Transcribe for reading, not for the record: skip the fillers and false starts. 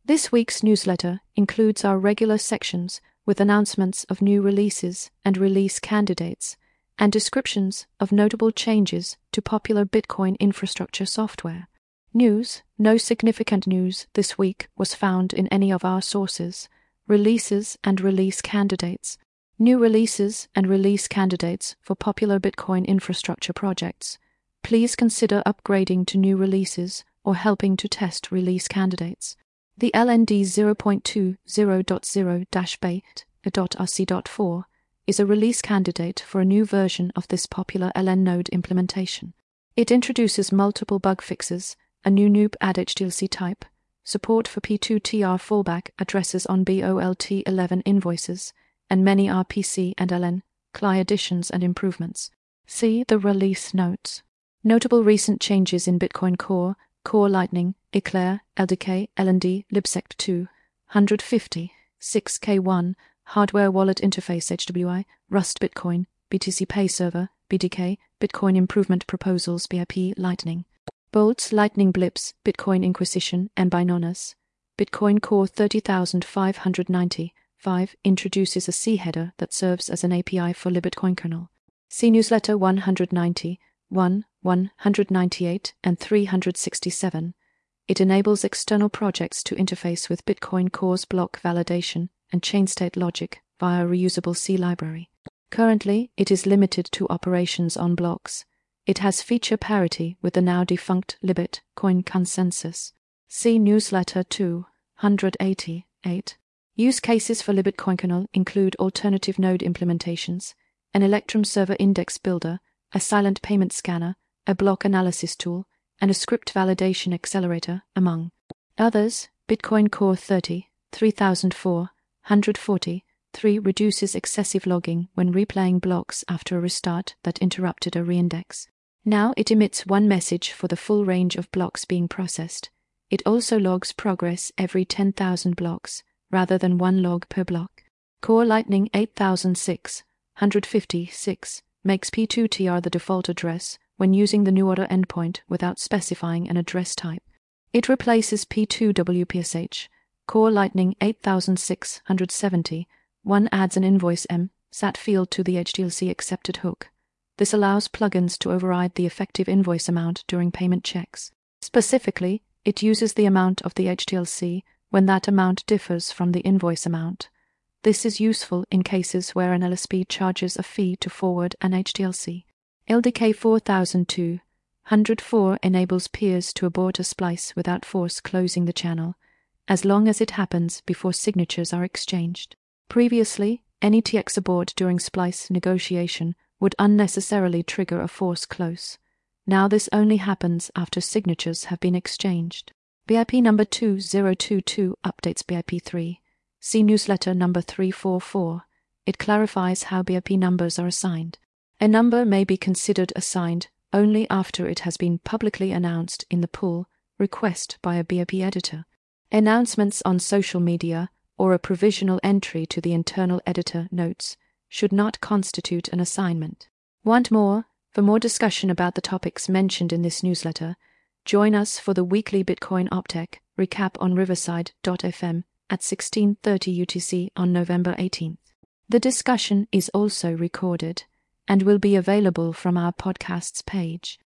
This week's newsletter includes our regular sections with announcements of new releases and release candidates, and descriptions of notable changes to popular Bitcoin infrastructure software. News: no significant news this week was found in any of our sources. Releases and release candidates. New releases and release candidates for popular Bitcoin infrastructure projects. Please consider upgrading to new releases or helping to test release candidates. The LND 0.20.0-beta.rc.4 is a release candidate for a new version of this popular LN node implementation. It introduces multiple bug fixes, a new NOOP add HTLC type, support for P2TR fallback addresses on BOLT11 invoices, and many RPC and LN CLI additions and improvements. See the release notes. Notable recent changes in Bitcoin Core, Core Lightning, Eclair, LDK, LND, libsect2, 150, 6K1, Hardware Wallet Interface HWI, Rust Bitcoin, BTC Pay Server, BDK, Bitcoin Improvement Proposals BIP Lightning, Bolts Lightning Blips, Bitcoin Inquisition, and Binonas. Bitcoin Core 30595 introduces a C header that serves as an API for libitcoin kernel. See newsletter 190, 198, and 367. It enables external projects to interface with Bitcoin Core's block validation and chain state logic via a reusable C library. Currently, it is limited to operations on blocks. It has feature parity with the now defunct Libitcoin consensus. See newsletter 288. Use cases for libitcoin kernel include alternative node implementations, an Electrum server index builder, a silent payment scanner, a block analysis tool, and a script validation accelerator, among others. Bitcoin Core 3004 reduces excessive logging when replaying blocks after a restart that interrupted a reindex. Now it emits one message for the full range of blocks being processed. It also logs progress every 10,000 blocks, rather than one log per block. Core Lightning 8656 makes P2TR the default address when using the NuOrder endpoint without specifying an address type. It replaces P2WPSH. Core Lightning 8670 adds an invoice M SAT field to the HTLC accepted hook. This allows plugins to override the effective invoice amount during payment checks. Specifically, it uses the amount of the HTLC when that amount differs from the invoice amount. This is useful in cases where an LSP charges a fee to forward an HTLC. LDK 4002 enables peers to abort a splice without force closing the channel, as long as it happens before signatures are exchanged. Previously, any TX abort during splice negotiation would unnecessarily trigger a force close. Now this only happens after signatures have been exchanged. BIP number 2022 updates BIP 3. See newsletter number 344. It clarifies how BIP numbers are assigned. A number may be considered assigned only after it has been publicly announced in the pull request by a BIP editor. Announcements on social media or a provisional entry to the internal editor notes should not constitute an assignment. Want more? For more discussion about the topics mentioned in this newsletter, join us for the weekly Bitcoin Optech recap on Riverside.fm at 16:30 UTC on November 18th. The discussion is also recorded and will be available from our podcasts page.